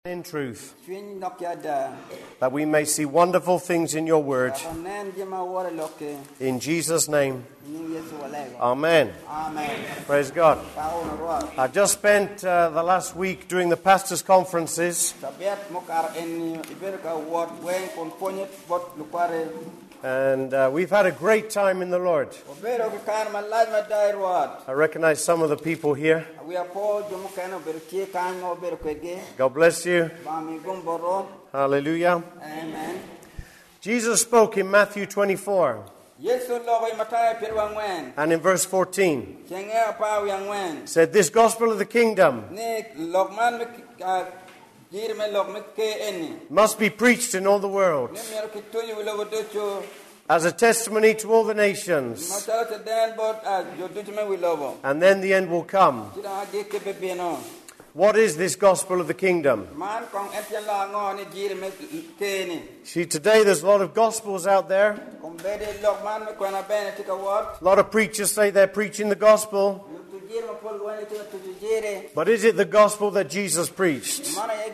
In truth, that we may see wonderful things in your word. In Jesus' name, amen. Praise God. I just spent the last week doing the pastors' conferences. And we've had a great time in the Lord. I recognize some of the people here. God bless you. Hallelujah. Amen. Jesus spoke in Matthew 24. And in verse 14 said, "This gospel of the kingdom must be preached in all the world as a testimony to all the nations, and then the end will come." What is this gospel of the kingdom? See, today there's a lot of gospels out there. A lot of preachers say they're preaching the gospel. But is it the gospel that Jesus preached?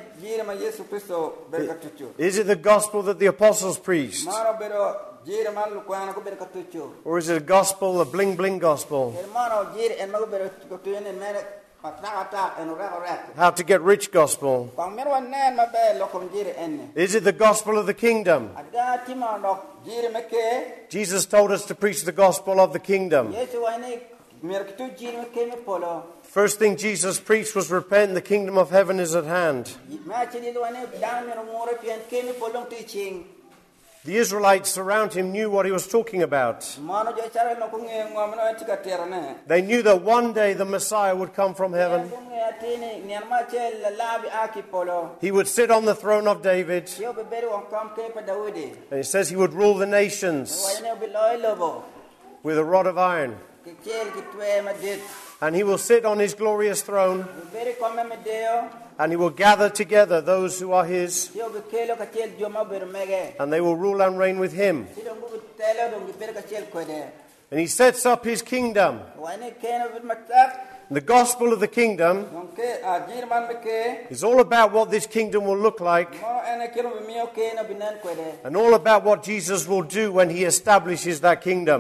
Is it the gospel that the apostles preached? Or is it a gospel, a bling bling gospel? How to get rich gospel? Is it the gospel of the kingdom? Jesus told us to preach the gospel of the kingdom. First thing Jesus preached was repent, the kingdom of heaven is at hand. The Israelites around him knew what he was talking about. They knew that one day the Messiah would come from heaven. He would sit on the throne of David. And it says he would rule the nations with a rod of iron. And he will sit on his glorious throne. And he will gather together those who are his. And they will rule and reign with him. And he sets up his kingdom. The gospel of the kingdom is all about what this kingdom will look like, and all about what Jesus will do when he establishes that kingdom.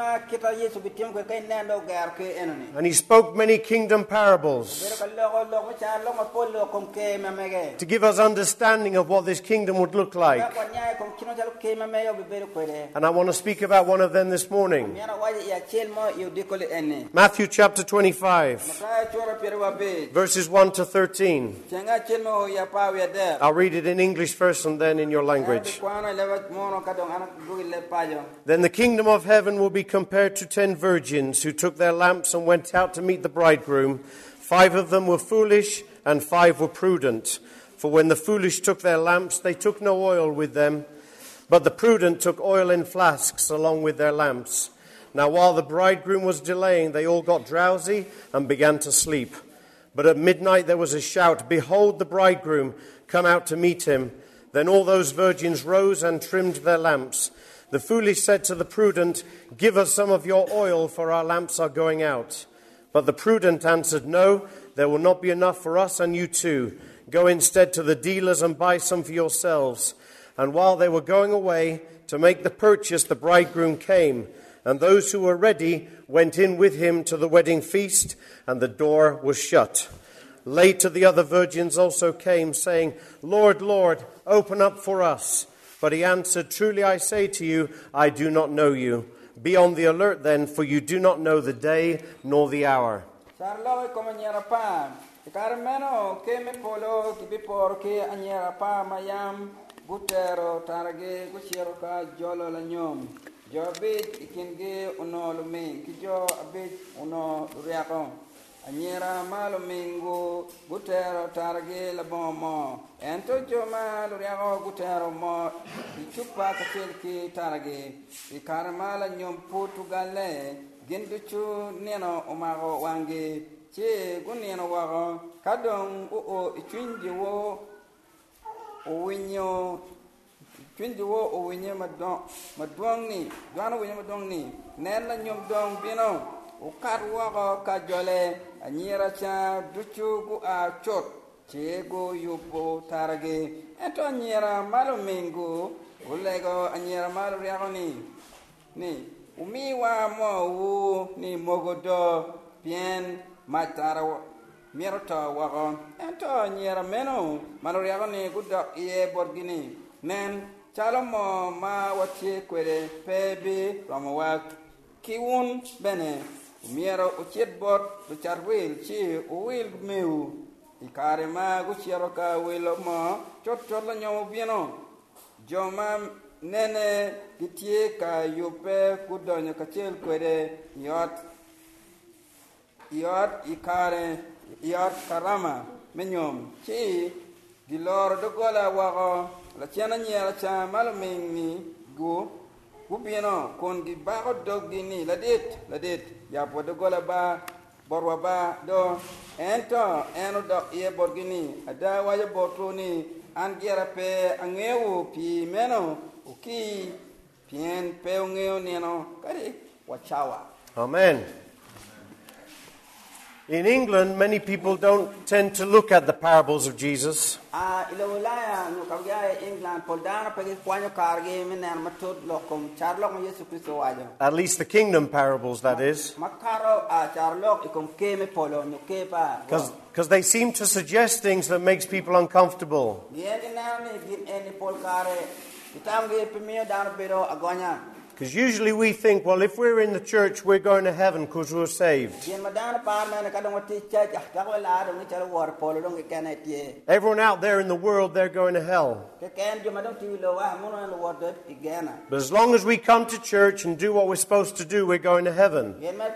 And he spoke many kingdom parables to give us understanding of what this kingdom would look like. And I want to speak about one of them this morning. Matthew chapter 25. Verses 1 to 13. I'll read it in English first and then in your language. "Then the kingdom of heaven will be compared to 10 virgins who took their lamps and went out to meet the bridegroom. 5 of them were foolish and 5 were prudent. For when the foolish took their lamps, they took no oil with them. But the prudent took oil in flasks along with their lamps. Now while the bridegroom was delaying, they all got drowsy and began to sleep. But at midnight there was a shout, 'Behold, the bridegroom, come out to meet him.' Then all those virgins rose and trimmed their lamps. The foolish said to the prudent, 'Give us some of your oil, for our lamps are going out.' But the prudent answered, 'No, there will not be enough for us and you too. Go instead to the dealers and buy some for yourselves.' And while they were going away to make the purchase, the bridegroom came. And those who were ready went in with him to the wedding feast, and the door was shut. Later the other virgins also came, saying, 'Lord, Lord, open up for us.' But he answered, 'Truly I say to you, I do not know you. Be on the alert then, for you do not know the day nor the hour.'" Jobit ikinge uno luming kijo abit uno riako anyera malo mingo gutero targe la bomo ento joma riako gutero mo ichupa kakelki targe ikarmala nyom Portugale genduchu neno umago wange che guneno wago kadong o ichunji wo winyo Twinji wo o winye madong ni dwana winye madong ni nen la nyom dong bino o kat wo ka jole anyira cha duchu gu a chot chego yupo tarage ento anyera malo mingu ulego anyera malo riako ni umiwa mo wu ni mogodo bien matara miero to wako ento anyera meno malo riako ni gudo iye borgini nen chalo mo ma watie kwere pebi ramawak kiwun bene miero uchiet bot uchar wil chi uwil meu ikare ma guchiero ka wilo mo chot la nyomo bieno joma nene gitie ka yupe kudonyo kachel kwere yot ikare yot karama menyom chi gilor dogola wako la chena nyera cha maloming gu bieno kon gi bago dogini ladet ya podogola ba borwa ba do eno do ye borgini ada waje bortoni an gera pe angewu pi meno uki pien pe ungeo neno kari wachawa. Amen. In England, many people don't tend to look at the parables of Jesus. At least the kingdom parables, that is. Because they seem to suggest things that makes people uncomfortable. Because usually we think, well, if we're in the church, we're going to heaven because we're saved. Everyone out there in the world, they're going to hell. But as long as we come to church and do what we're supposed to do, we're going to heaven.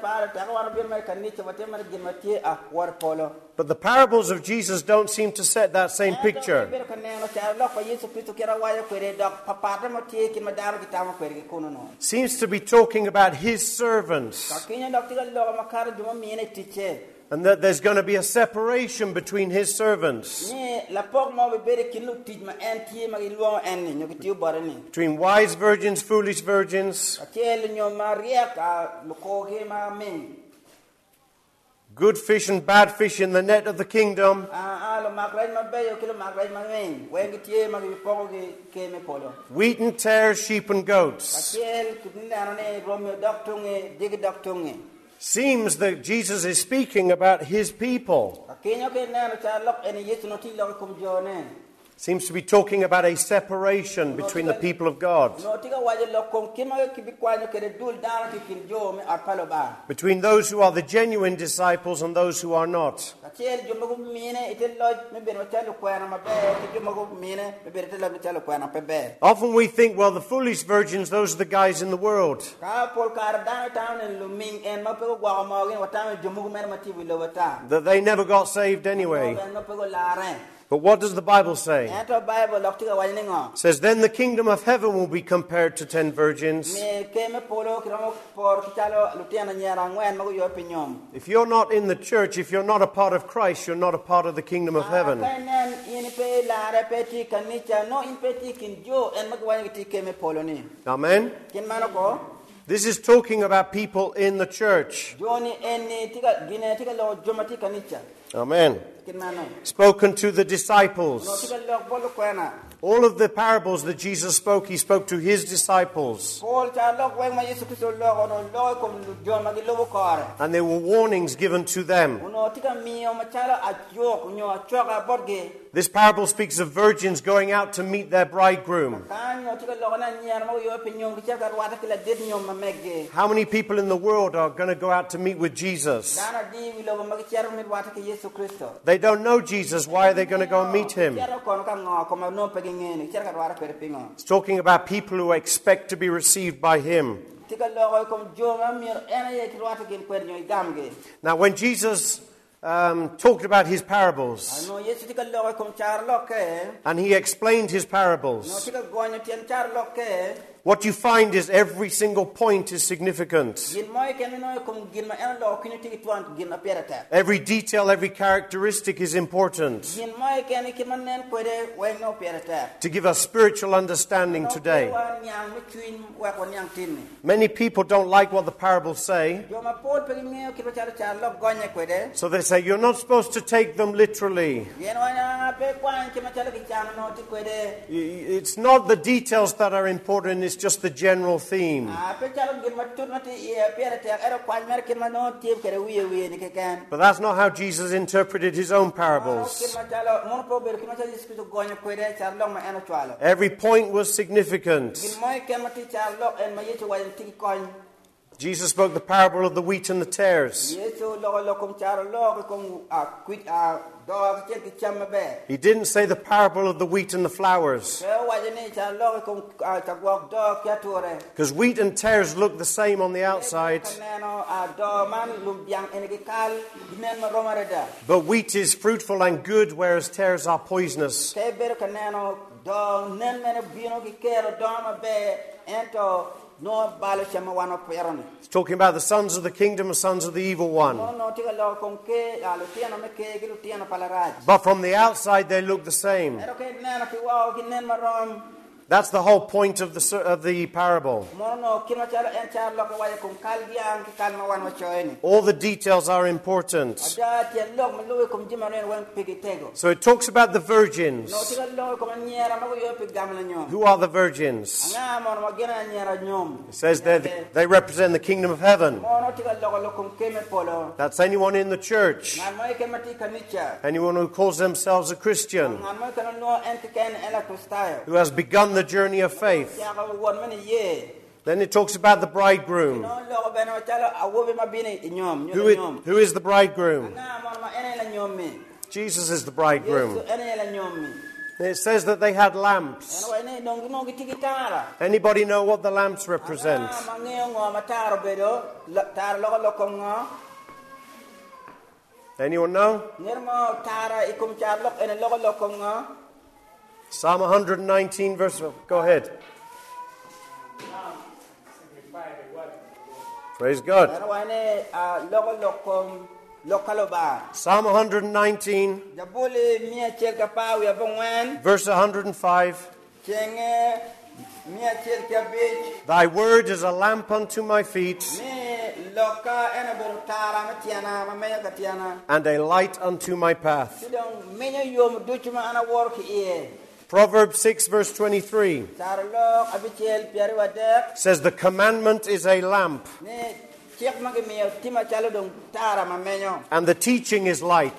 But the parables of Jesus don't seem to set that same picture. Seems to be talking about his servants. And that there's going to be a separation between his servants. Between wise virgins, foolish virgins. Good fish and bad fish in the net of the kingdom. Wheat and tares, sheep and goats. Seems that Jesus is speaking about his people. Seems to be talking about a separation between the people of God. Between those who are the genuine disciples and those who are not. Often we think, well, the foolish virgins, those are the guys in the world. That they never got saved anyway. But what does the Bible say? It says, then the kingdom of heaven will be compared to 10 virgins. If you're not in the church, if you're not a part of Christ, you're not a part of the kingdom of heaven. Amen. This is talking about people in the church. Amen. Spoken to the disciples. All of the parables that Jesus spoke, he spoke to his disciples. And there were warnings given to them. This parable speaks of virgins going out to meet their bridegroom. How many people in the world are going to go out to meet with Jesus? They don't know Jesus. Why are they going to go and meet him? It's talking about people who expect to be received by him. Now, when Jesus talked about his parables, and he explained his parables, what you find is every single point is significant. Gin moy ken no kom gin ma en lo kini tigi tuan gin apera ta. Every detail, every characteristic is important Gin moy ken ki man nen ko de way no pera ta. to give us spiritual understanding today. Nyang mi twin wa ko nyang tin. Many people don't like what the parables say, Yo ma pol pe mi ki ba cha lo gonye ko de. so they say you're not supposed to take them literally. Yen wa na pe kwan ki ma cha ki cha no ti ko de. It's not the details that are important, it's just the general theme. Pe cha gin ma tut ma ti e pera ta ero kwan mer ki ma no ti ke wiye ni ke kan. But that's not how Jesus interpreted his own Ki parables. ma cha lo mon po ber ki ma cha dis ki gonye ko de cha lo ma en chwalo. Every point was significant. Gin moy ken ma ti cha lo en ma yeto wa ti ko. Jesus spoke the parable of the wheat and the tares. Yeso lo kom cha lo kom a quit a do ki cha ma be. He didn't say the parable of the wheat and the flowers, because wheat and tares look the same on the outside, but wheat is fruitful and good, whereas tares are poisonous. It's talking about the sons of the kingdom and sons of the evil one. But from the outside they look the same. That's the whole point of the parable. All the details are important. So it talks about the virgins. Who are the virgins? It says they represent the kingdom of heaven. That's anyone in the church. Anyone who calls themselves a Christian, who has begun the journey of faith. Then it talks about the bridegroom. Who is the bridegroom? Jesus is the bridegroom. It says that they had lamps. Anybody know what the lamps represent? Anyone know? Psalm 119 verse... Go ahead. Praise God. Psalm 119 verse 105. Thy word is a lamp unto my feet and a light unto my path. Proverbs 6 verse 23 says the commandment is a lamp and the teaching is light.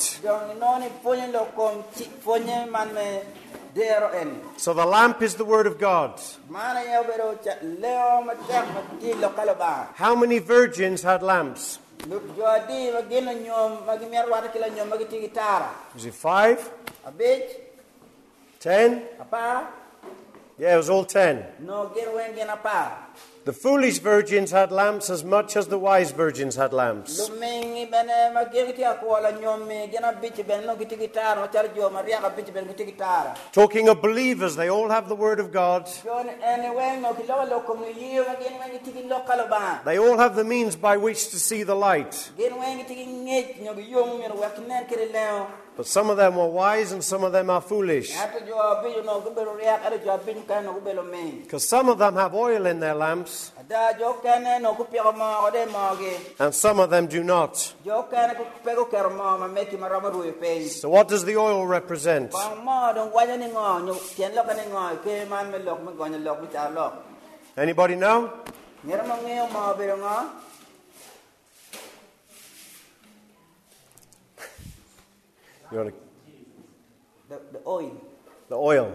So the lamp is the word of God. How many virgins had lamps? Was it 5? 10? Yeah, it was all 10. The foolish virgins had lamps as much as the wise virgins had lamps. Talking of believers, they all have the word of God. They all have the means by which to see the light. But some of them were wise and some of them are foolish. Because some of them have oil in their lamps and some of them do not. So what does the oil represent? Anybody know? You want the oil. The oil.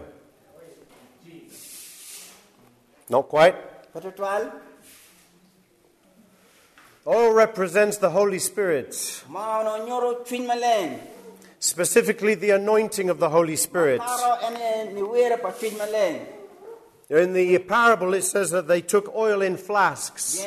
Not quite. Oil represents the Holy Spirit. Specifically the anointing of the Holy Spirit. In the parable it says that they took oil in flasks.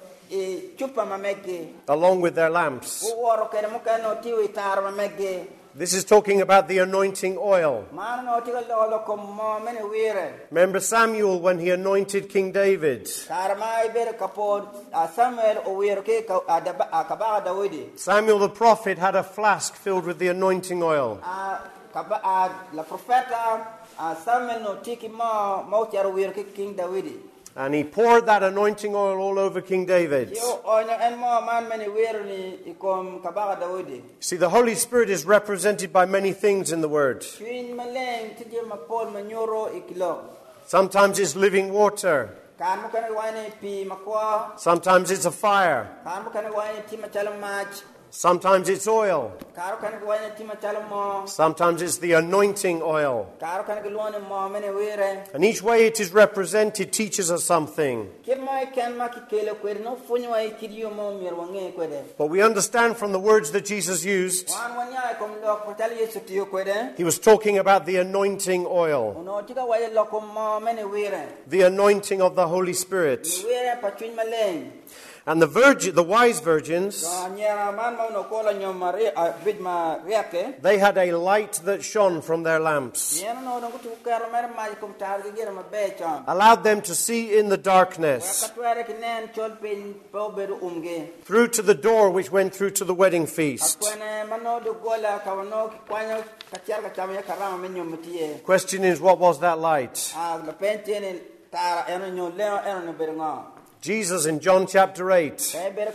Along with their lamps. This is talking about the anointing oil. man no tiga lo ko mo men wire Remember Samuel when he anointed King David. karma ber kapo Samuel o wire ke ka ba Dawidi Samuel the prophet had a flask filled with the anointing oil. la profeta Samuel no tiki mo tiar wire ke King Dawidi And he poured that anointing oil all over King David. yo onya en mo man men wire ni ikom ka ba Dawidi See, the Holy Spirit is represented by many things in the Word. twin maleng tije mapol manyoro ikilo Sometimes it's living water. kan mo kan wani pi makwa Sometimes it's a fire. kan mo kan wani ti machalam mach Sometimes it's oil. karo kan wani ti machalam mo Sometimes it's the anointing oil. karo kan luone mo men wire And each way it is represented teaches us something. Kirma kan ma ki kele kwer no funyo ai kidio mo mir wange kwede. But we understand from the words that Jesus used, Wan wanya kom lok patal Yesu tiyo kwede. he was talking about the anointing oil, Uno tika waye lokom mo mene wire. the anointing of the Holy Spirit. Wire patwin maleng. And the wise virgins, So nyera man mo no kola nyo mari bid ma riake. they had a light that shone from their lamps, Yena no no kutu kar mer ma kom tar ge ger ma be chon. allowed them to see in the darkness Katware ki nen chol pin po beru umge. through to the door which went through to the wedding feast. Akwene mano do gola kawano ki kwanyo kachar ka chama karama men nyom tie. Question is, what was that light? La pentene tara eno nyo leo eno no berenga. Jesus in John chapter 8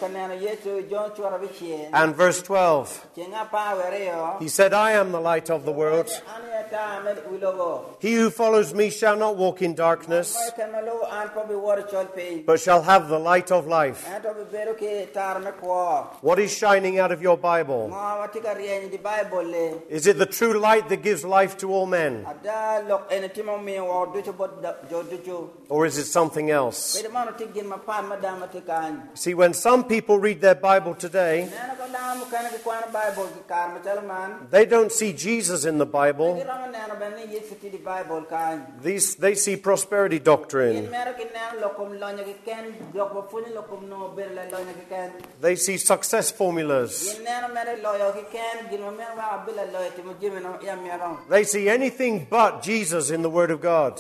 and verse 12, he said, I am the light of the world. He who follows me shall not walk in darkness, but shall have the light of life. What is shining out of your Bible? Is it the true light that gives life to all men? Or is it something else? See, when some people read their Bible today, they don't see Jesus in the Bible. They see prosperity doctrine. They see success formulas. They see anything but Jesus in the Word of God.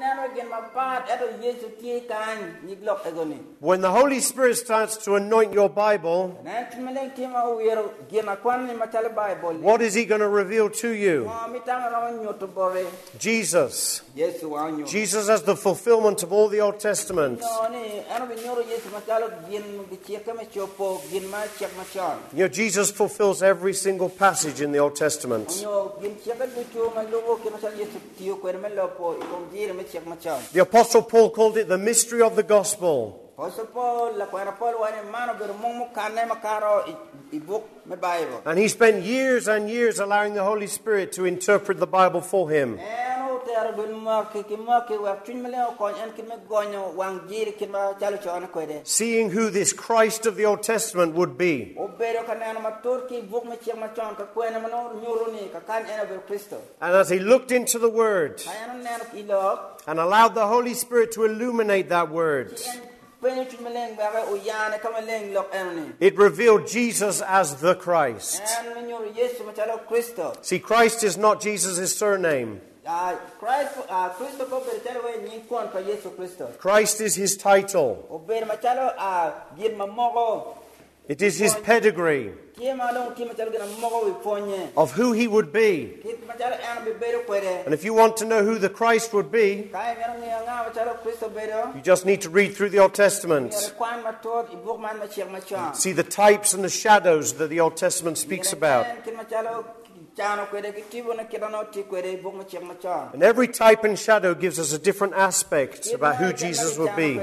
When the Holy Spirit starts to anoint your Bible, what is He going to reveal to you? Jesus. Jesus as the fulfillment of all the Old Testament. You know, Jesus fulfills every single passage in the Old Testament. The Apostle Paul called it the mystery of the gospel. And he spent years and years allowing the Holy Spirit to interpret the Bible for him. Seeing who this Christ of the Old Testament would be. And as he looked into the Word and allowed the Holy Spirit to illuminate that Word, it revealed Jesus as the Christ. See, Christ is not Jesus' surname. Christ is his title. It is his pedigree of who he would be. And if you want to know who the Christ would be, you just need to read through the Old Testament. See the types and the shadows that the Old Testament speaks about. And every type and shadow gives us a different aspect about who Jesus would be.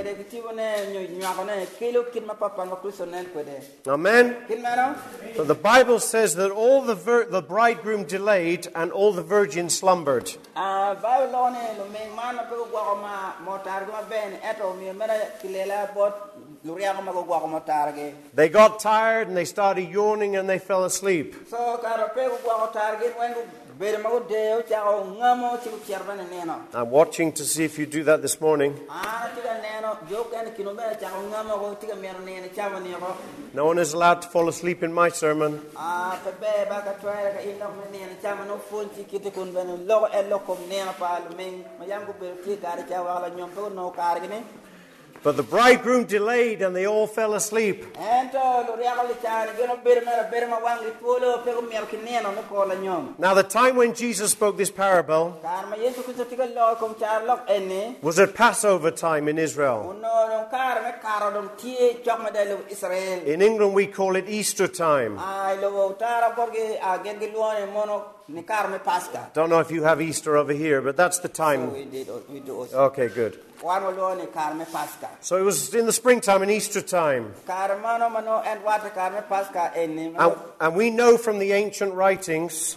Amen? So the Bible says that all the bridegroom delayed and all the virgins slumbered. luriya ko magugwa ko motarge. They got tired and they started yawning and they fell asleep. So karo pe ko gwa ko targe wen bere mago deo cha ko ngamo chi ko cherba neno. I'm watching to see if you do that this morning. Tiga neno jo kan kino be cha ko ngamo ko tiga mer neno cha ba neno. No one is allowed to fall asleep in my sermon. Pe be ba ka twa ka ino neno cha ma no fon chi kiti kun ben lo e kom neno pa meng mayam ko be ti ka cha wala nyom to no karge ne. But the bridegroom delayed and they all fell asleep. Now the time when Jesus spoke this parable was at Passover time in Israel. In England we call it Easter time. Don't know if you have Easter over here, but that's the time. We do also. Okay, good. So it was in the springtime and Easter time. And we know from the ancient writings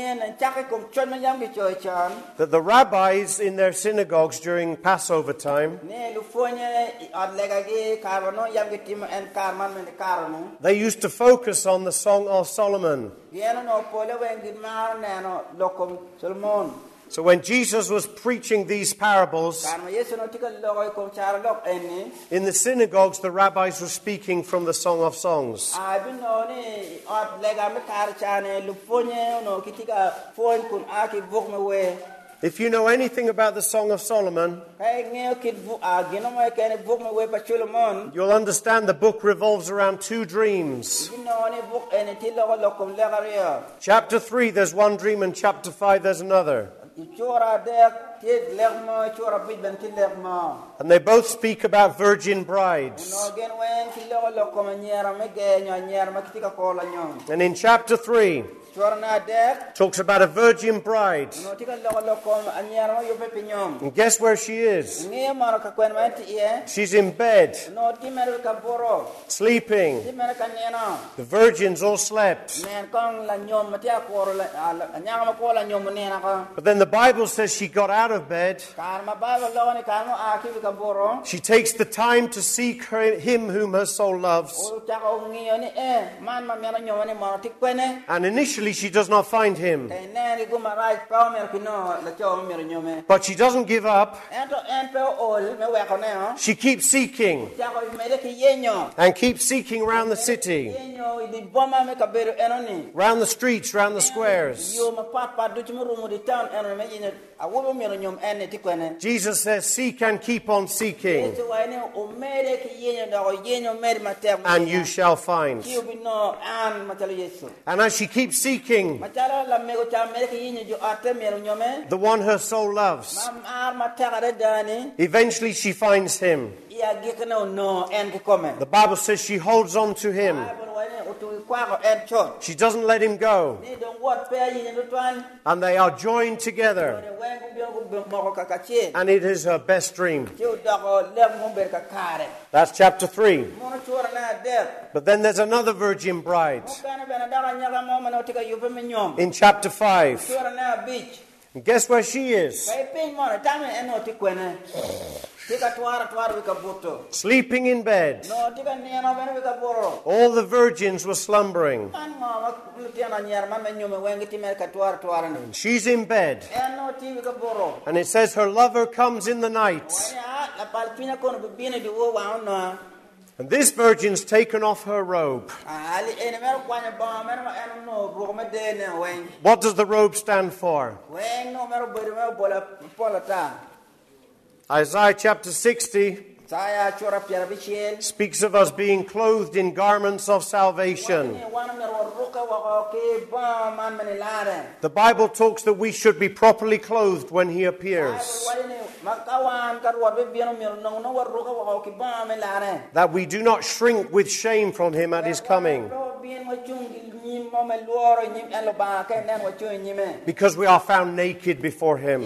that the rabbis in their synagogues during Passover time, they used to focus on the Song of Solomon. So when Jesus was preaching these parables, in the synagogues the rabbis were speaking from the Song of Songs. If you know anything about the Song of Solomon, you'll understand the book revolves around two dreams. Chapter 3 there's one dream and chapter 5 there's another. And they both speak about virgin brides. And in chapter 3 talks about a virgin bride. And guess where she is? She's in bed, sleeping. The virgins all slept. But then the Bible says she got out of bed. She takes the time to seek him whom her soul loves. And initially she does not find him. But she doesn't give up. She keeps seeking. And keeps seeking around the city. Around the streets, around the squares. Jesus says, seek and keep on seeking, and you shall find. And as she keeps seeking the one her soul loves, eventually she finds him. The Bible says she holds on to him. She doesn't let him go. And they are joined together. And it is her best dream. That's chapter 3. But then there's another virgin bride in chapter 5. And guess where she is? Sleeping in bed. All the virgins were slumbering. And she's in bed. And it says her lover comes in the night. And this virgin's taken off her robe. What does the robe stand for? Isaiah chapter 60 speaks of us being clothed in garments of salvation. The Bible talks that we should be properly clothed when he appears. That we do not shrink with shame from him at his coming. because we are found naked before him.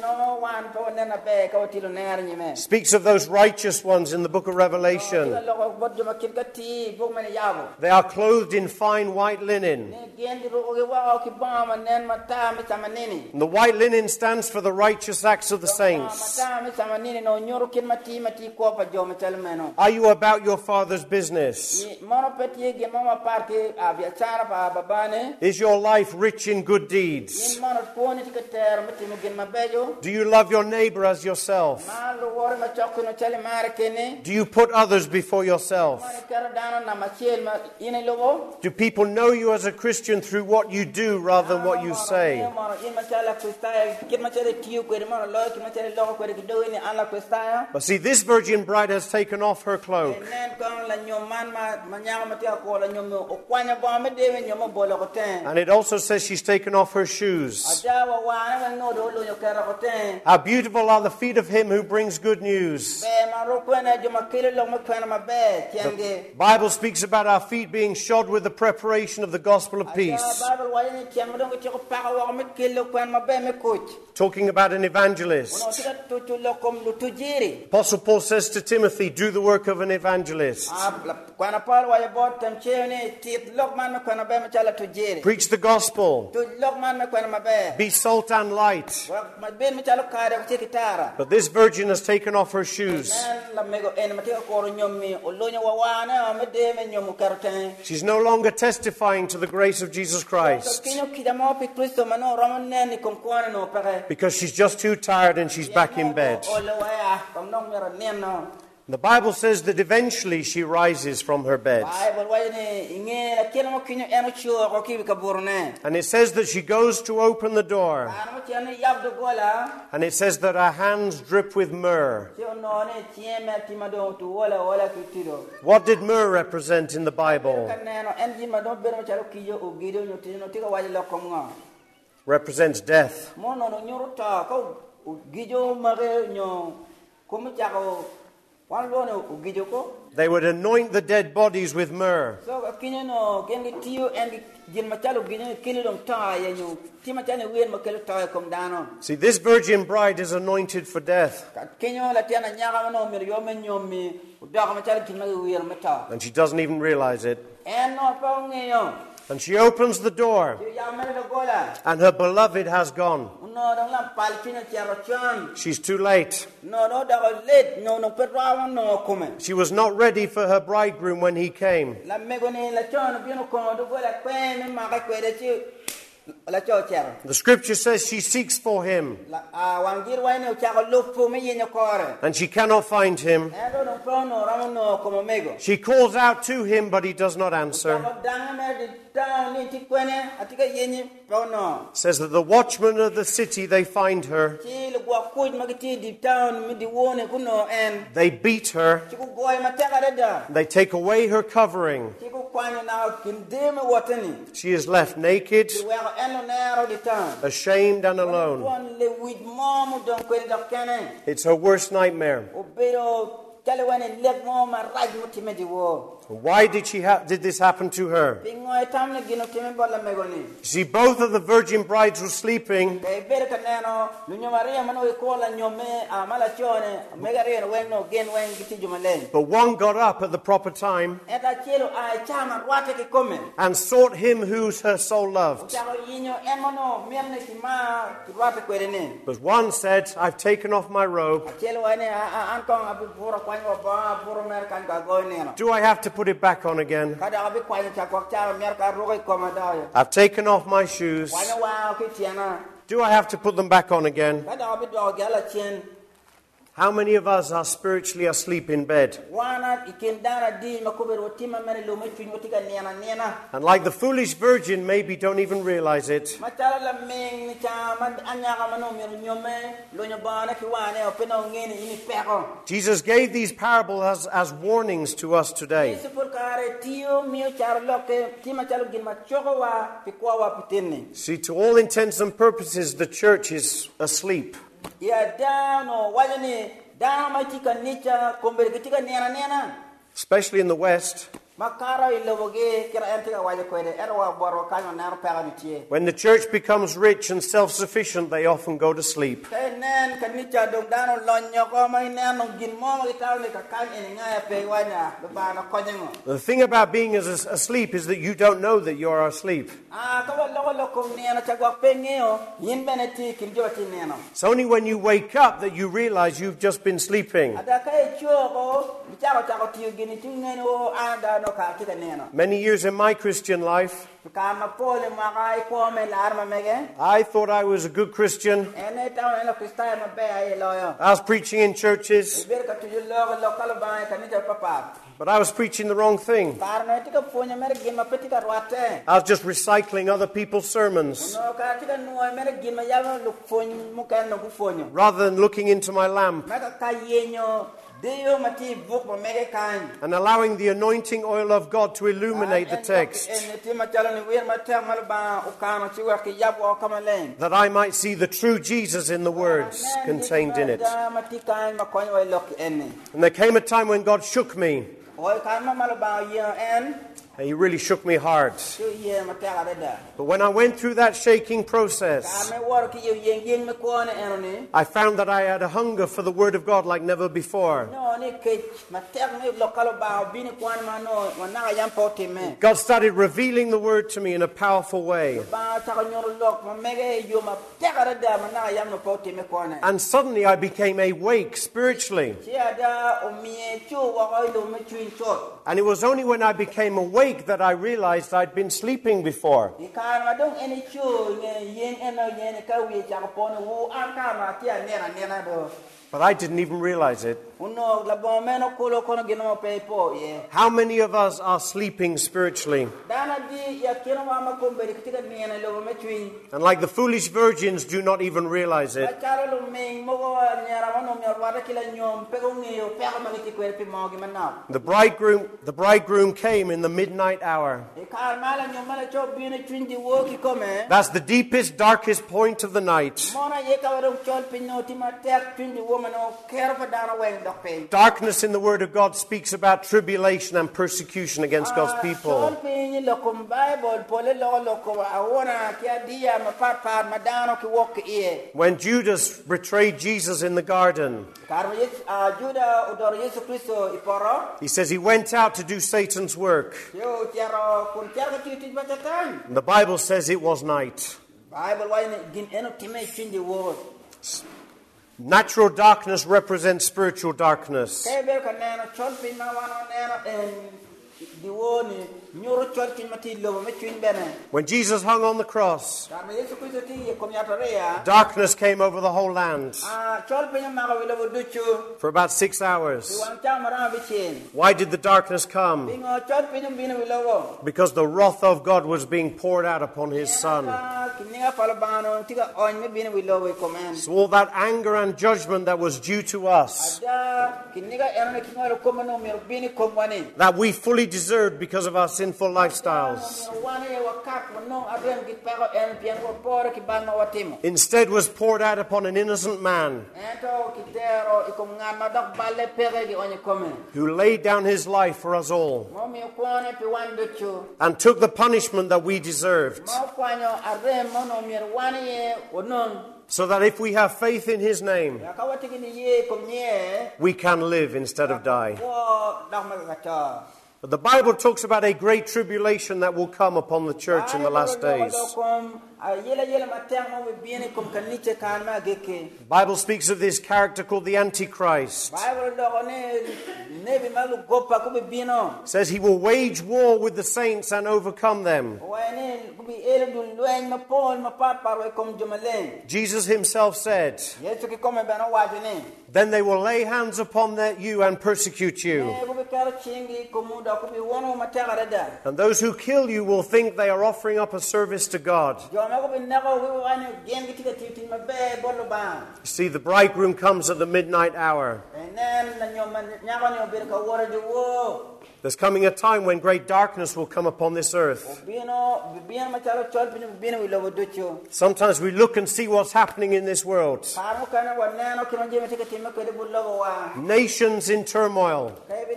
Speaks of those righteous ones in the book of Revelation. They are clothed in fine white linen. And the white linen stands for the righteous acts of the saints. Are you about your Father's business? Is your life rich in good deeds? Do you love your neighbor as yourself? Do you put others before yourself? Do people know you as a Christian through what you do rather than what you say? But see, this virgin bride has taken off her cloak. And it also says she's taken off her shoes. How beautiful are the feet of him who brings good news. The Bible speaks about our feet being shod with the preparation of the gospel of peace. Talking about an evangelist. Apostle Paul says to Timothy, do the work of an evangelist. Preach the gospel. Be salt and light. But this virgin has taken off her shoes. She's no longer testifying to the grace of Jesus Christ, because she's just too tired and she's back in bed. The Bible says that eventually she rises from her bed. And it says that she goes to open the door. And it says that her hands drip with myrrh. What did myrrh represent in the Bible? Represents death. They would anoint the dead bodies with myrrh. See, this virgin bride is anointed for death. And she doesn't even realize it. And she opens the door, and her beloved has gone. She's too late. She was not ready for her bridegroom when he came. The scripture says she seeks for him, and she cannot find him. She calls out to him, but he does not answer. Says that the watchmen of the city, they find her. They beat her. They take away her covering. She is left naked, ashamed and alone. It's her worst nightmare. Why did this happen to her? See, both of the virgin brides were sleeping. But one got up at the proper time and sought him who her soul loved. But one said, I've taken off my robe. Do I have to put it back on again? I've taken off my shoes. Do I have to put them back on again? How many of us are spiritually asleep in bed? And like the foolish virgin, maybe don't even realize it. Jesus gave these parables as warnings to us today. See, to all intents and purposes, the church is asleep. Especially in the West. makara iloboge kira entiga waje koide erwa boro kanyo nar paganitie When the church becomes rich and self-sufficient, they often go to sleep. nen kanita dong dano lonyo ko mai nen no gin mo itaw ni kakan eni pe wanya ba na konyengo The thing about being asleep is that you don't know that you're asleep. ka lo ko ni na chagwa pengeo yin beneti kinjo ti neno It's only when you wake up that you realize you've just been sleeping. ada kai chuo bicharo chako ti gini ti neno anda no ka ti neno Many years in my Christian life, kama pole magai ko me larma mege I thought I was a good Christian. ene taw ene kristai ma be ay loyo I was preaching in churches, ber ka tu lo kala ba kanita papa but I was preaching the wrong thing. karno ti ka punya mer gin ma peti ka rwate I was just recycling other people's sermons no ka ti ka no mer gin ma yalo lu puny mu kan no ku punyo rather than looking into my lamp maka ka yenyo deyo mati buk ma mege kan and allowing the anointing oil of God to illuminate the text, ene ti ma chala ni wer ma ta mal ba o kano ti wa ki yabo kama len that I might see the true Jesus in the words contained in it. mati kan ma konyo wa lok ene And there came a time when God shook me. o kan ma mal ba ye en He really shook me hard. ti ye ma ta ga da But when I went through that shaking process, ka me wor ki ye yeng me ko ne eno ni I found that I had a hunger for the Word of God like never before. no ni ke ma ta me lokalo ba bi ni kwan ma no ma na yam po ti me God started revealing the Word to me in a powerful way. ba ta ko nyoro lok ma mege yo ma ta ga da ma na yam no po ti me ko ne And suddenly I became awake spiritually. ti ada o mi chu wa ko lo me chuin chot And it was only when I became awake that I realized I'd been sleeping before. ikan madong eni chu nge yen eno yen ka wi cha ko ne wu an ka ma ti nena do But I didn't even realize it. uno la bo meno kulo kono gino pe po ye How many of us are sleeping spiritually? dana di ya kino ma ma ko be ti ka nena lo me chui And like the foolish virgins, do not even realize ba it. charo lo me mo go nyara ma no mi wa da kila nyom pe go ngi yo pe ko ma ti ko pe mo gi ma na The bridegroom came in the midnight hour. ikan mala nyom mala cho bi ne chui di wo ki ko me That's the deepest, darkest point of the night. mona ye ka wa chol pin no ti ma tek chui di wo ma no ker fa dana wen dok pe Darkness in the Word of God speaks about tribulation and persecution against God's people. Chol pin lo kum Bible pole lo ko awona kia dia ma pat ma dano ki wok ie When Judas betrayed Jesus in the garden, karma juda udor Yesu Kristo iporo he says he went out to do Satan's work. yo tiaro kun tiaro ti ti batatan And the Bible says it was night. Bible why gin eno time chindi wo Natural darkness represents spiritual darkness. kebe kaneno chol pin ma wano neno en diwoni nyoro chol pin mati lo me chin bene When Jesus hung on the cross, karma Yesu Kristo ti kom yatorea darkness came over the whole land chol pin ma ga wilo duchu for about 6 hours. wan chamara bichin Why did the darkness come? bingo chol pin bin wilo Because the wrath of God was being poured out upon his Son. kininga palabano tiga on me bin wilo we komen So all that anger and judgment that was due to us, ada kiniga eno kinga komano me bin komwani that we fully deserved because of our sinful lifestyles, instead was poured out upon an innocent man who laid down his life for us all and took the punishment that we deserved, so that if we have faith in his name, we can live instead of die. But the Bible talks about a great tribulation that will come upon the church in the last days. The Bible speaks of this character called the Antichrist. It says he will wage war with the saints and overcome them. Jesus himself said, then they will lay hands upon you and persecute you. And those who kill you will think they are offering up a service to God. You see, the bridegroom comes at the midnight hour. There's coming a time when great darkness will come upon this earth. Sometimes we look and see what's happening in this world. Nations in turmoil.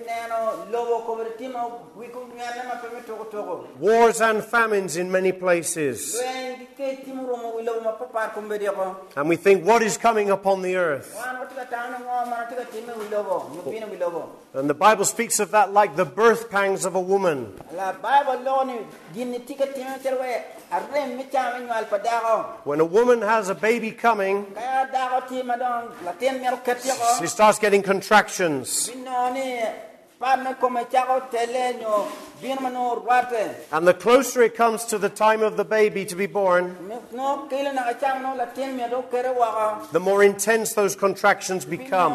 Wars and famines in many places. And we think, what is coming upon the earth? And the Bible speaks of that like the birth pangs of a woman. When a woman has a baby coming, she starts getting contractions. And the closer it comes to the time of the baby to be born, the more intense those contractions become.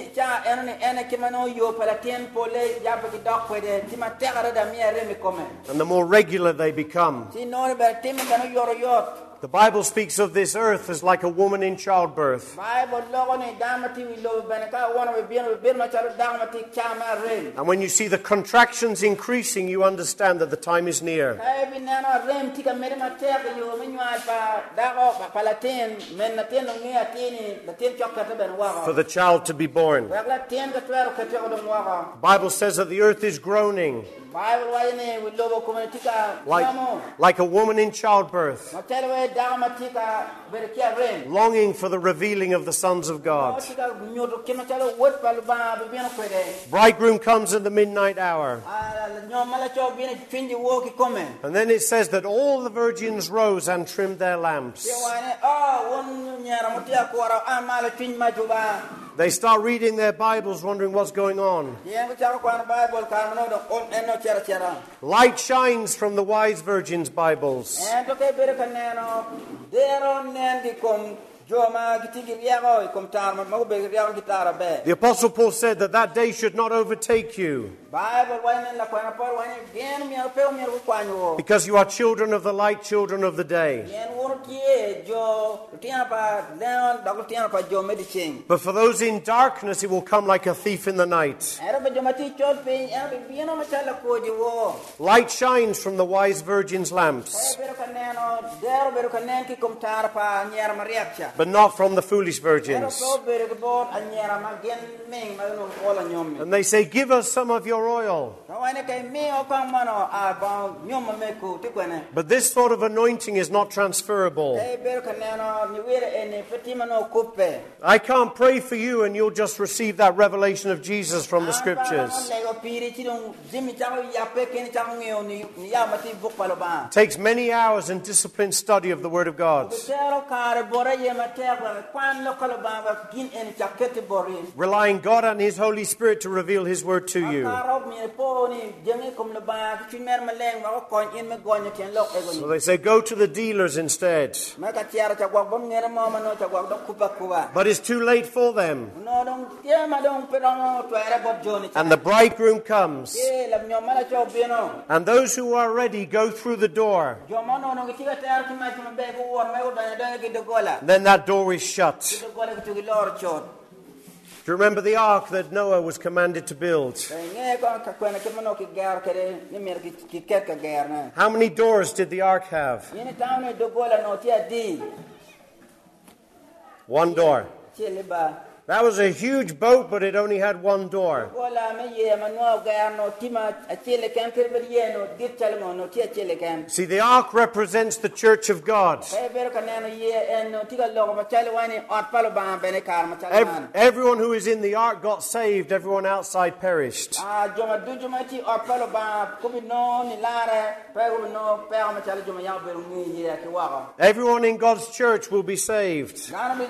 And the more regular they become. The Bible speaks of this earth as like a woman in childbirth. And when you see the contractions increasing, you understand that the time is near. For the child to be born. The Bible says that the earth is groaning. Like a woman in childbirth, longing for the revealing of the sons of God. Bridegroom comes at the midnight hour. And then it says that all the virgins rose and trimmed their lamps. They start reading their Bibles, wondering what's going on. Light shines from the wise virgins' Bibles. The Apostle Paul said that day should not overtake you, because you are children of the light, children of the day. But for those in darkness, it will come like a thief in the night. Light shines from the wise virgins' lamps, but not from the foolish virgins. And they say, give us some of your oil. But this sort of anointing is not transferable. I can't pray for you and you'll just receive that revelation of Jesus from the scriptures. It takes many hours and disciplined study of the Word of God. Relying God and His Holy Spirit to reveal His Word to you. So they say, go to the dealers instead. But it's too late for them. And the bridegroom comes. And those who are ready go through the door. Then that door is shut. Do you remember the ark that Noah was commanded to build? How many doors did the ark have? One door. That was a huge boat, but it only had one door. See, the ark represents the church of God. Everyone who is in the ark got saved. Everyone outside perished. Everyone in God's church will be saved,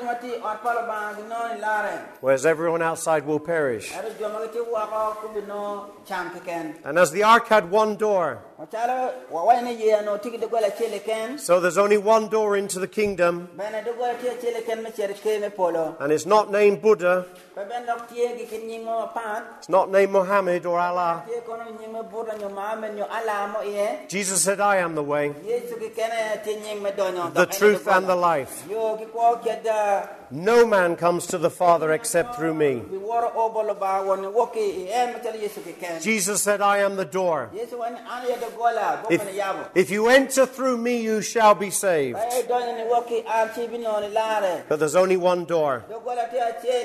whereas everyone outside will perish. And as the ark had one door, Chalo wa wa ne ye no tiki de gola chele ken. So there's only one door into the kingdom, Bana de gola chele ken me chere ke me polo. and it's not named Buddha, Ba ben dok tie gi kin nyingo pan. it's not named Mohammed or Allah. Tie kono nyingo buda nyo ma men nyo ala mo ye. Jesus said, I am the way, Yesu ki kene tie nying me donyo. the truth, and the life. Yo ki ko ke da No man comes to the Father except through me. bi woro obolo ba won woki e me tele Yesu ki ken. Jesus said, I am the door. Yesu wan an ye de gola bo If, ne yabo. if you enter through me, you shall be saved. Ai donyo ni woki an chi bi no ni lare. But there's only one door. Do gola tie che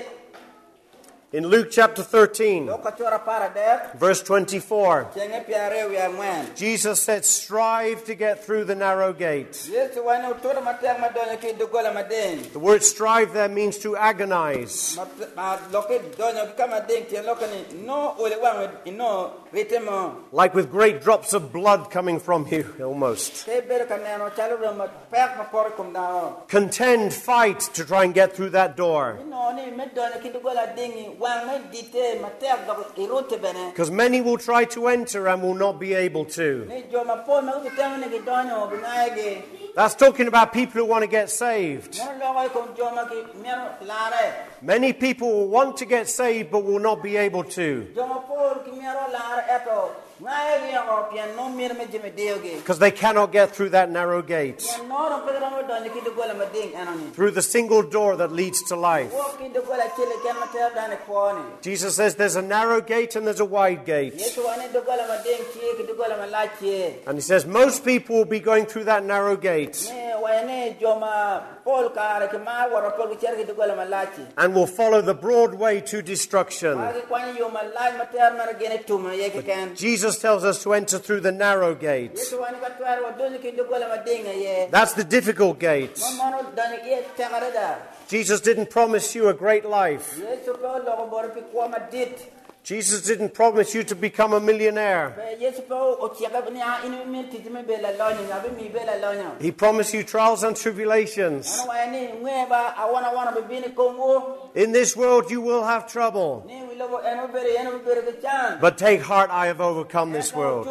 In Luke chapter 13, do ko chora para de. verse 24, Chenge piare wi amwen. Jesus said, strive to get through the narrow gate. Yesu wan utura matek ma donyo ki do gola ma den. The word strive there means to agonize. Ma loke donyo ki kama den ti lokani no ole wan no ritemo. Like with great drops of blood coming from you, almost. Te ber kaneno chalo ma pek ma por kum da. Contend, fight to try and get through that door. No ni me donyo ki do gola dengi wan me dite matek do irote bene. Because many will try to enter and will not be able to. Ni jo ma pol ma uti tamo ni ki donyo binaege. That's talking about people who want to get saved. No logo ko jo ma ki mero lare. Many people will want to get saved but will not be able to. Jo ma pol ki mero lare eto. Ngai yo pian no mir me jeme deoge. Because they cannot get through that narrow gate. Pian no ro pedro mo donyo ki do gola ma ding anoni. Through the single door that leads to life. Wo ki do gola chele ken ma te dane poni. Jesus says there's a narrow gate and there's a wide gate. Yesu wane do gola ma ding chi ki do gola ma la chi. And he says most people will be going through that narrow gate Ne wane jo ma pol kare ki ma woro pol ki cher ki do gola ma la chi. and will follow the broad way to destruction. Ma ki kwani yo ma la ma te ma gene tuma ye ki ken. Jesus tells us to enter through the narrow gate. Yesu wane ka twar wo donyo ki do gola ma ding ye. That's the difficult gate. Mo mo donyo ki te ngare da. Jesus didn't promise you a great life. Yesu ko lo ko bor pi kwa ma dit. Jesus didn't promise you to become a millionaire. Yesu po o tiaga bni a inu mi ti me be la lonyo ngabe mi be la lonyo. He promised you trials and tribulations. Ano wane ngweba awana be bini kongo. In this world you will have trouble. Ni wi lobo eno bere ke chan. But take heart, I have overcome this world.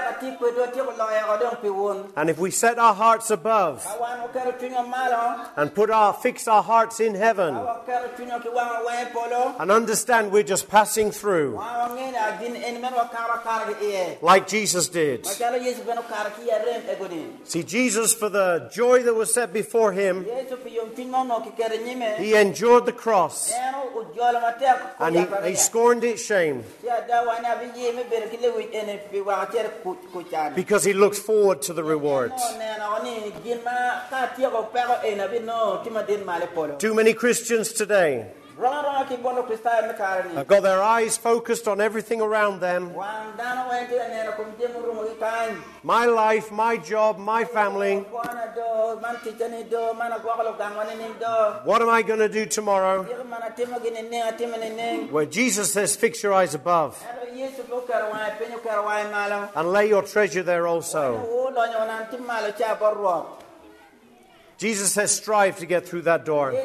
And if we set our hearts above and fix our hearts in heaven and understand we're just passing through like Jesus did. See, Jesus, for the joy that was set before him, he endured the cross and he scorned its shame because he looks forward to the rewards. Too many Christians today have got their eyes focused on everything around them. My life, my job, my family. What am I going to do tomorrow? Where Jesus says, fix your eyes above and lay your treasure there also. Jesus says, strive to get through that door.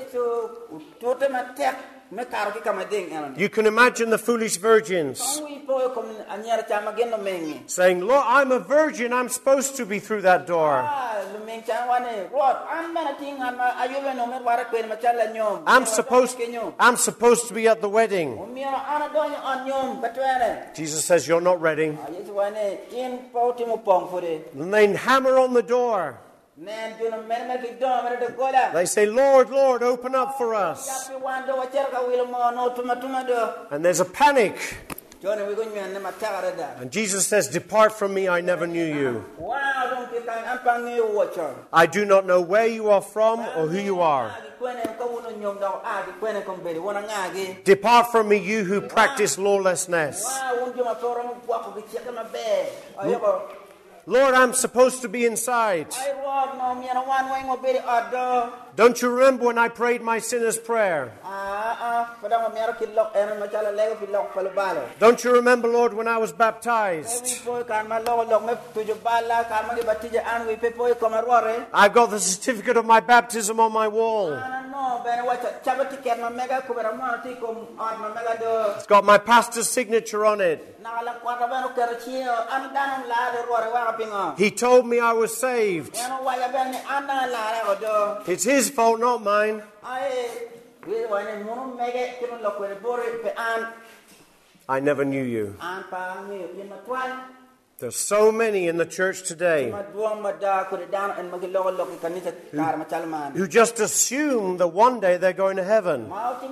You can imagine the foolish virgins saying, Lord, I'm a virgin. I'm supposed to be through that door. I'm supposed to be at the wedding. Jesus says, you're not ready. And they hammer on the door. They say, Lord, Lord, open up for us. And there's a panic. And Jesus says, depart from me, I never knew you. I do not know where you are from or who you are. Depart from me, you who practice lawlessness. Lord, I'm supposed to be inside. Don't you remember when I prayed my sinner's prayer? Don't you remember, Lord, when I was baptized? I've got the certificate of my baptism on my wall. It's got my pastor's signature on it. He told me I was saved. It's his fault, not mine. I never knew you. There's so many in the church today who just assume that one day they're going to heaven.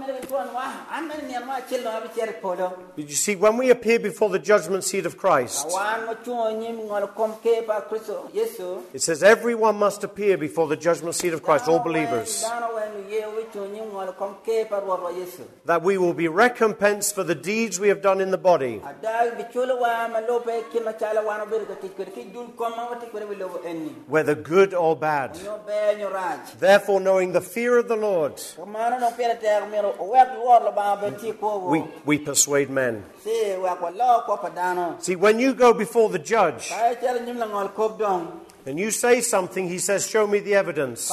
Did you see, when we appear before the judgment seat of Christ, it says everyone must appear before the judgment seat of Christ, all believers, that we will be recompensed for the deeds we have done in the body, whether good or bad. Therefore, knowing the fear of the Lord, we persuade men. See, when you go before the judge and you say something, he says, show me the evidence.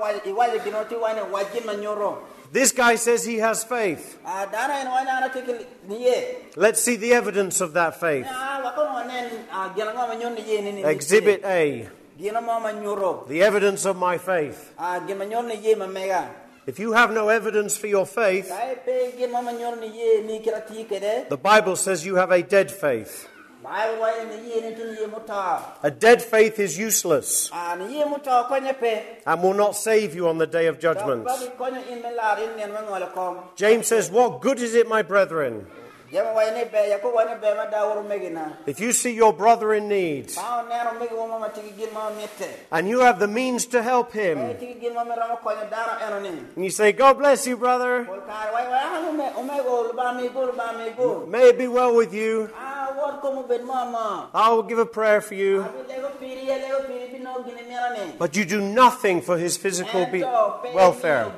This guy says he has faith. Let's see the evidence of that faith. Exhibit A. The evidence of my faith. If you have no evidence for your faith, the Bible says you have a dead faith. A dead faith is useless and will not save you on the day of judgment. James says, what good is it, my brethren, if you see your brother in need and you have the means to help him, and you say, God bless you, brother, may it be well with you, I will give a prayer for you, but you do nothing for his physical welfare,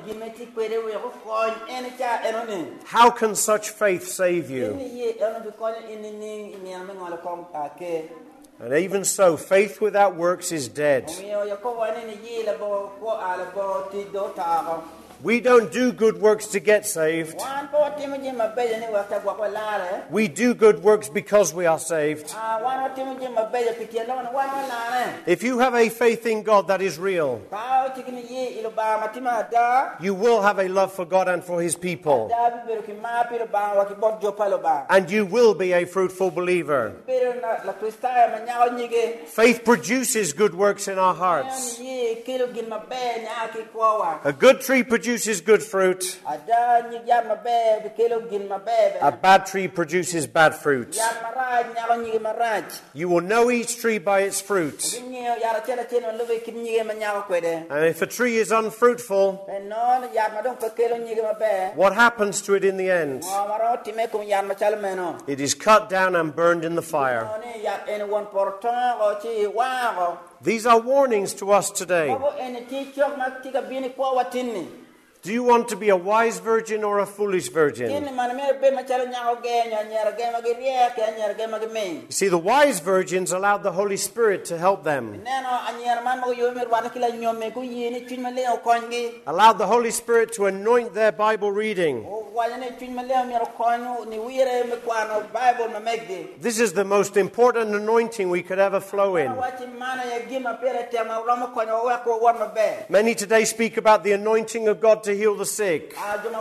how can such faith save you? And even so, faith without works is dead. We don't do good works to get saved. We do good works because we are saved. If you have a faith in God that is real, you will have a love for God and for his people. And you will be a fruitful believer. Faith produces good works in our hearts. A good tree produces good fruit. A bad tree produces bad fruit. You will know each tree by its fruit. And if a tree is unfruitful, what happens to it in the end? It is cut down and burned in the fire. These are warnings to us today. Do you want to be a wise virgin or a foolish virgin? You see, the wise virgins allowed the Holy Spirit to help them. Allowed the Holy Spirit to anoint their Bible reading. This is the most important anointing we could ever flow in. Many today speak about the anointing of God to heal the sick,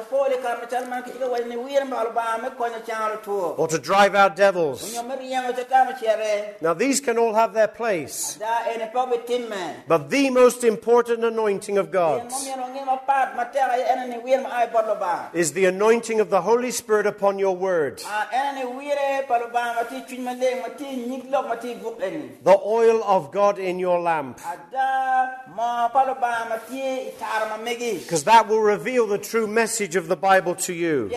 or to drive out devils. Now these can all have their place, but the most important anointing of God is the anointing of the Holy Spirit upon your word. The oil of God in your lamp, because that will reveal the true message of the Bible to you.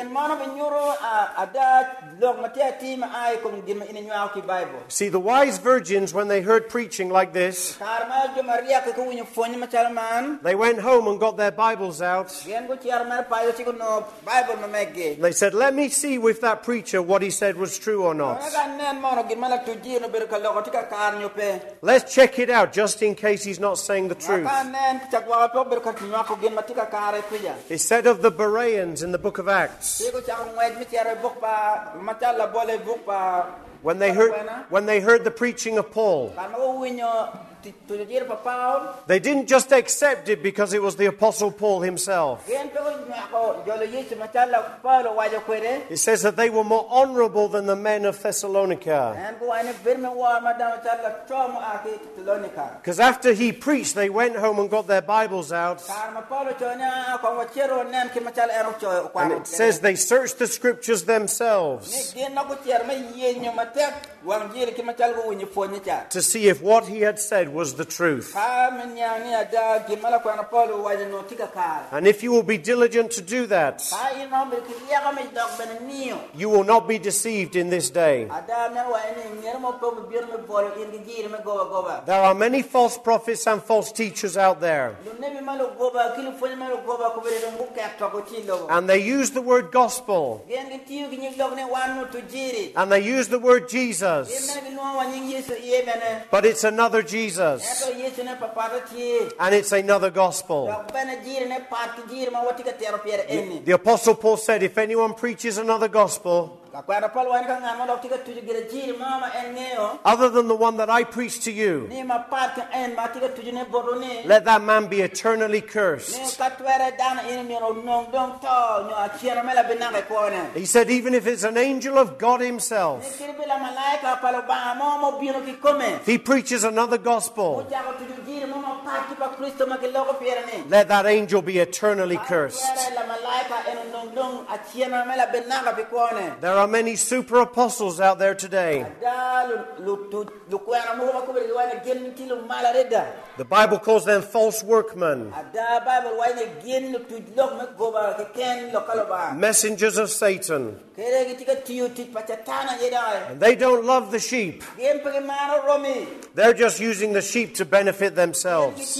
See, the wise virgins, when they heard preaching like this, they went home and got their Bibles out ko mamegge They said, let me see with that preacher what he said was true or not. ga nen mo gin mala tuji no ber ka logo tika kar nyo pe Let's check it out just in case he's not saying the truth. ga nen chakwa to ber ka nyo ko gin matika kar e kuya It said of the Bereans in the book of Acts, ko chak ngwet mi tiare buk pa matala bole buk pa when they heard the preaching of Paul, kan mo winyo tuji pa Paul they didn't just accept it because it was the Apostle Paul himself. gen pe ko jolo yesu matala Paul wa jo kwere It says that they were more honorable than the men of Thessalonica. en ko ane ber me wa madam matala to mo ake Thessalonica Because after he preached, they went home and got their Bibles out. kar ma Paul chonya ko wa chero nen ki matala ero cho kwa And it says they searched the scriptures themselves gen na ko cher me yenyo matek wang jiri ki matala ko winyo fonye cha to see if what he had said was the truth. And if you will be diligent to do that, you will not be deceived in this day. There are many false prophets and false teachers out there. And they use the word gospel. And they use the word Jesus. But it's another Jesus. And it's another gospel. The Apostle Paul said, if anyone preaches another gospel other than the one that I preach to you, let that man be eternally cursed. He said, even if it's an angel of God himself, if he preaches another gospel, let that angel be eternally cursed. There are many super apostles out there today. The Bible calls them false workmen, messengers of Satan. And they don't love the sheep. They're just using the sheep to benefit themselves.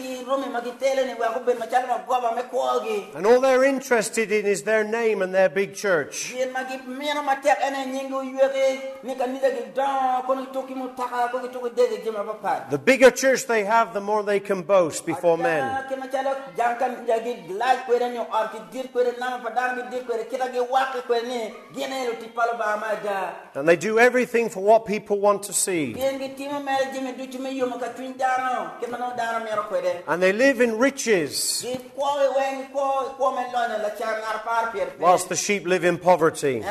And all they're interested in is their name and their big church. The bigger church they have, the more they can boast before men. And they do everything for what people want to see. And they live in riches, whilst the sheep live in poverty.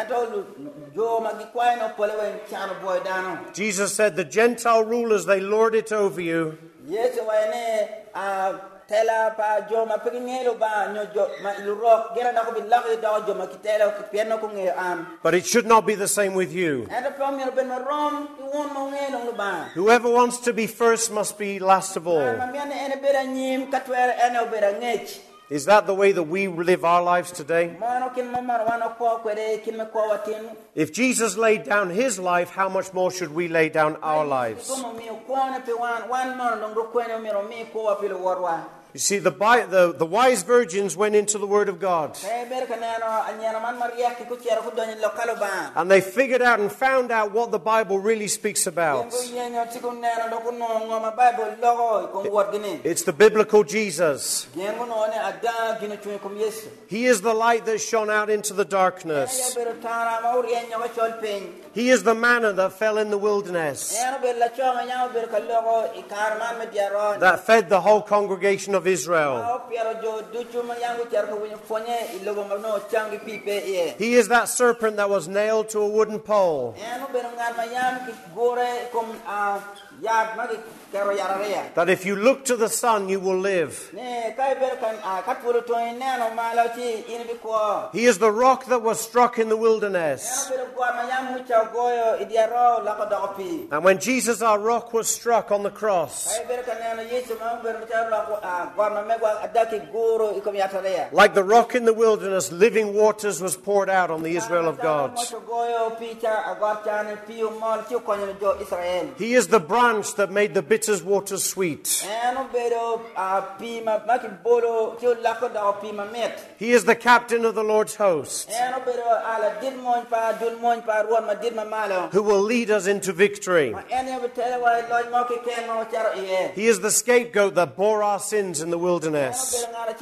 Jesus said, the Gentile rulers, they lord it over you. But it should not be the same with you. Whoever wants to be first must be last of all. Is that the way that we live our lives today? If Jesus laid down his life, how much more should we lay down our lives? You see, the wise virgins went into the Word of God. And they figured out and found out what the Bible really speaks about. It's the biblical Jesus. He is the light that shone out into the darkness. He is the manna that fell in the wilderness, that fed the whole congregation of Israel. He is that serpent that was nailed to a wooden pole, that if you look to the sun, you will live. He is the rock that was struck in the wilderness. And when Jesus, our rock, was struck on the cross, like the rock in the wilderness, living waters was poured out on the Israel of God. He is the branch branch that made the bitter waters sweet. He is the captain of the Lord's host, who will lead us into victory. He is the scapegoat that bore our sins in the wilderness.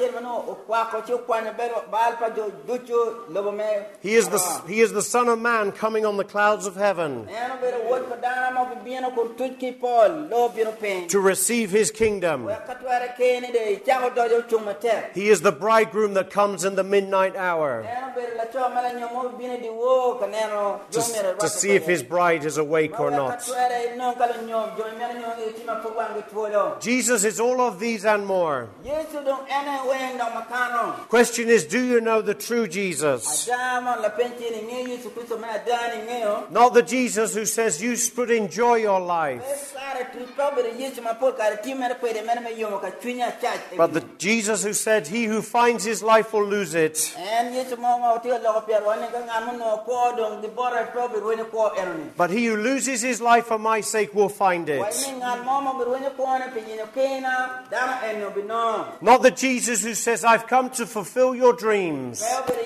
He is the Son of Man coming on the clouds of heaven to receive his kingdom. He is the bridegroom that comes in the midnight hour to see if his bride is awake or not. Jesus is all of these and more. Question is, do you know the true Jesus? Not the Jesus who says you should enjoy your life, but the Jesus who said he who finds his life will lose it. But he who loses his life for my sake will find it. Not the Jesus who says I've come to fulfill your dreams,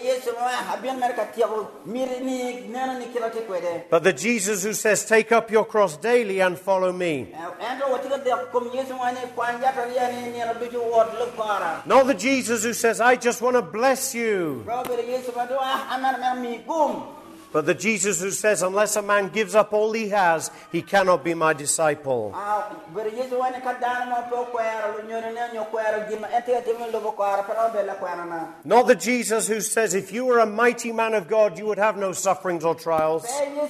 but the Jesus who says take up your cross daily and follow me. Not the Jesus who says I just want to bless you, but the Jesus who says unless a man gives up all he has, he cannot be my disciple. Not the Jesus who says if you were a mighty man of God, you would have no sufferings or trials.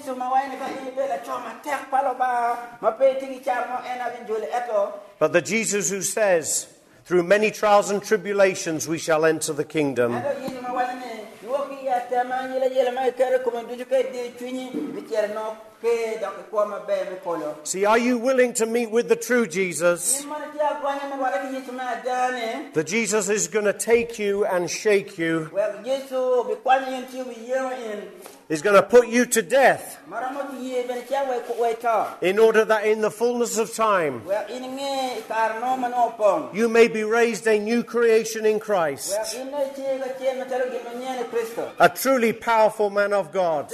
But the Jesus who says through many trials and tribulations we shall enter the kingdom. See, are you willing to meet with the true Jesus? The Jesus is going to take you and shake you. He's going to put you to death in order that in the fullness of time you may be raised a new creation in Christ. A truly powerful man of God.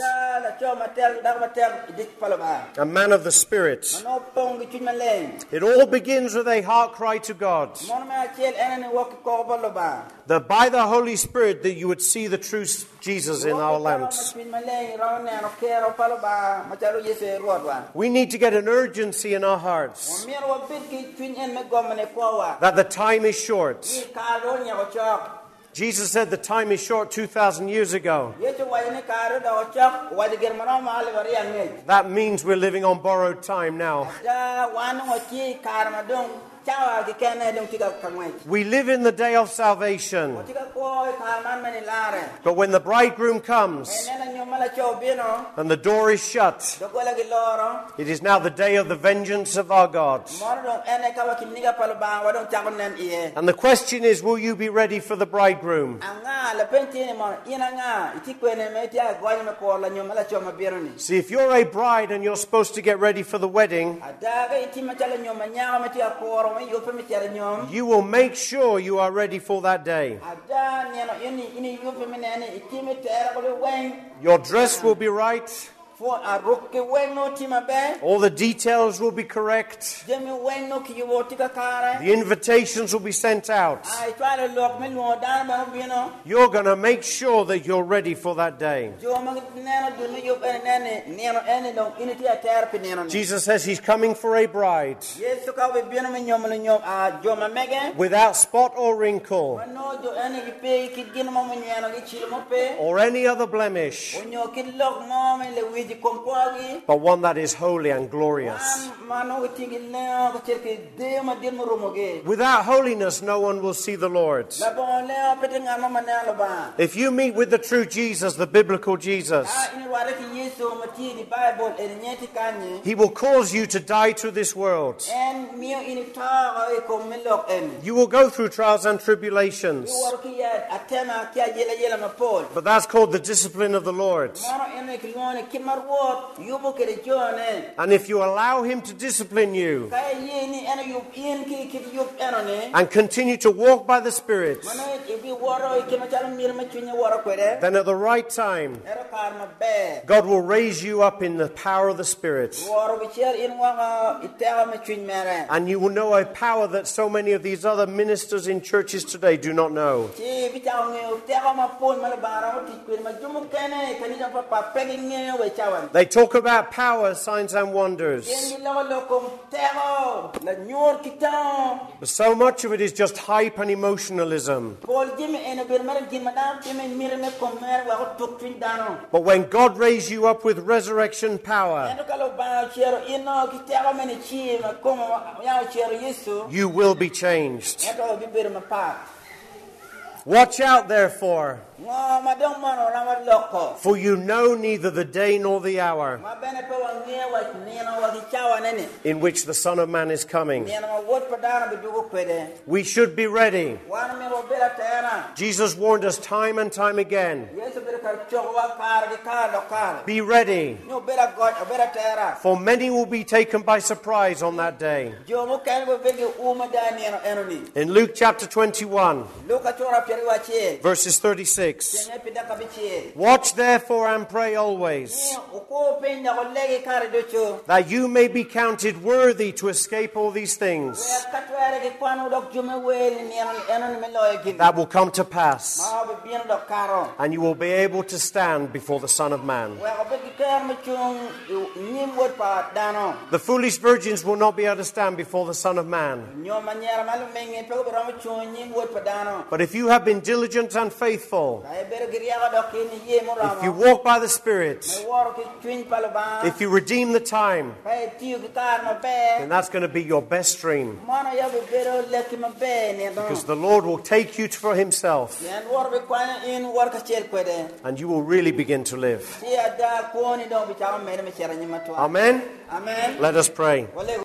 A man of the Spirit. It all begins with a heart cry to God, that by the Holy Spirit that you would see the true Jesus in our lamps. We need to get an urgency in our hearts that the time is short. Jesus said the time is short 2,000 years ago. That means we're living on borrowed time now. We live in the day of salvation. But when the bridegroom comes and the door is shut, it is now the day of the vengeance of our God. And the question is, will you be ready for the bridegroom? See, if you're a bride and you're supposed to get ready for the wedding, you will make sure you are ready for that day. Your dress will be right. All the details will be correct. The invitations will be sent out. You're going to make sure that you're ready for that day. Jesus says he's coming for a bride without spot or wrinkle or any other blemish, but one that is holy and glorious. Without holiness, no one will see the Lord. If you meet with the true Jesus, the biblical Jesus, he will cause you to die to this world. You will go through trials and tribulations, but that's called the discipline of the Lord. war wot yubu kede jone And if you allow him to discipline you kay yini eno yub in ki yub eno ne and continue to walk by the Spirit, mana ibi woro ikema chala mir ma chunya woro kwede then at the right time, ero kar ma be God will raise you up in the power of the Spirit. woro bicher in wanga itawa ma chuny mere And you will know a power that so many of these other ministers in churches today do not know. chi bitaw nge itawa ma pon ma bara ma tikwen ma jumu kene kanija pa pegi nge we chawan They talk about power, signs and wonders. yendi lawa lokom tero la nyor kitan But so much of it is just hype and emotionalism. pol jimi ene bir mara jin madam jimi mir me kommer wa tok twin dano But when God raised you up with resurrection power, eno kalo ba chero ino kitero mene chi ma komo ya chero yesu you will be changed. eto bi bir ma pa Watch out, therefore, ngo ma dong mano la ma lokko for you know neither the day nor the hour ma bene pe wa nge wa neno wa kichawa nene in which the Son of Man is coming. neno ma wot pa dano bi dugo kwede We should be ready. wan me ro bela tera Jesus warned us time and time again. yesu bir kar chok wa kar ki kar do kar Be ready, no bela god bela tera for many will be taken by surprise on that day. jo mo kan go bege uma da neno eno ni In Luke chapter 21, luka chora peri wa che verses 36. ne pida ka bi che Watch therefore and pray always, o ko pe nya go lege kar do cho that you may be counted worthy to escape all these things katwere ke kwano dok jume weli ni eno ni meloy kin that will come to pass, ma be bien dok karo and you will be able to stand before the Son of Man. we obe ki ker me chung nim wot pa dano The foolish virgins will not be able to stand before the Son of Man. nyo manyera malu mengi pe ko ram chung nim wot pa dano But if you have been diligent and faithful, ay ber giriya ga dok ni ye mo ram if you walk by the Spirit, me wor ki twin palba if you redeem the time, pe tiu ki kar ma then be that's going to be your best dream. mana ya be bero leki ma be ne do Because the Lord will take you for himself, yan wor be kwanya in wor ka chel kwede and you will really begin to live. ti ada ko ni do bi cha me me chera nyima to Amen? amen Let us pray. wale